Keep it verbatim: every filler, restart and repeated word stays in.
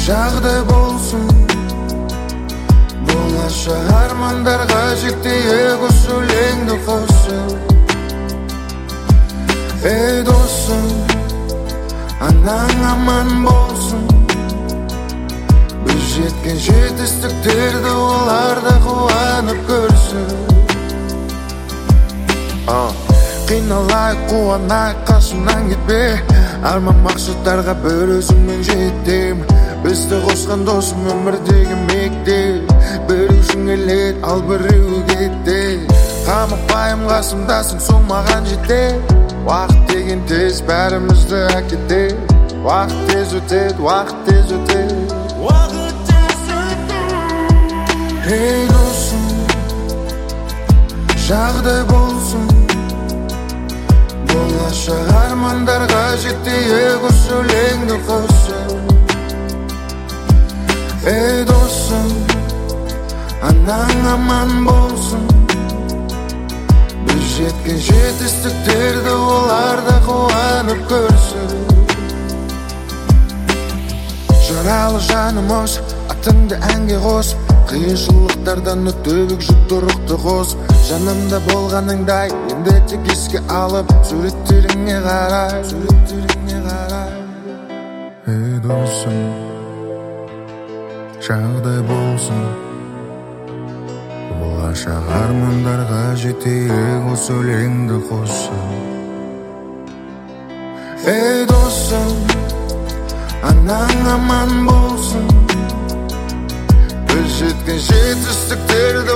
жағдай болсын, болашақ армандарға жетейік осы өлеңді қосып. Ей досым, анаң аман болсын, біз жеткен жетістіктерді олар да қуанып көрсін. Қиналайық, қуанайық, қасымнан кетпе, арман мақсаттарға бір өзіңмен жеттім. Бізді қосқан досым өмірдегі мектеп, біреуің келеді, ал біреуі кетті. Қамықпайым, қасымдасың, сол маған жетеді. Уақыт деген тез бәрімізді әкетеді. Уақыт тез өтеді, уақыт тез өтеді, уақыт тез өтеді. Ей досым, жағдай болсын, болашақ армандарға жетейік осы өлеңді қосып. Ей досым, анаң аман болсын, біз жеткен жетістіктерді олар да қуанып көрсін. Жаралы жанымыз, атыңды әнге қосып, қиыншылықтардан өтіп жүкті рухты қосып. Жанымда болғаныңдай, енді тек еске алып, суреттеріңе қарай, суреттеріңе қарай. Ей досым, жағдай болсын, болашақ армандарға жетейік осы өлеңді қосып. Ей досым, анаң аман болсын, біз жеткен жетістіктер